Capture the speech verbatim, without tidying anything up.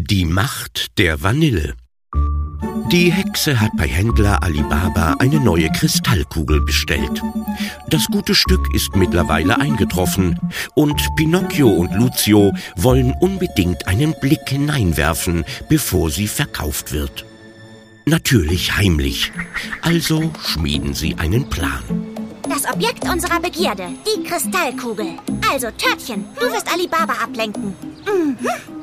Die Macht der Vanille. Die Hexe hat bei Händler Alibaba eine neue Kristallkugel bestellt. Das gute Stück ist mittlerweile eingetroffen und Pinocchio und Lucio wollen unbedingt einen Blick hineinwerfen, bevor sie verkauft wird. Natürlich heimlich, also schmieden sie einen Plan. Das Objekt unserer Begierde, die Kristallkugel. Also, Törtchen, du wirst Alibaba ablenken. Mhm.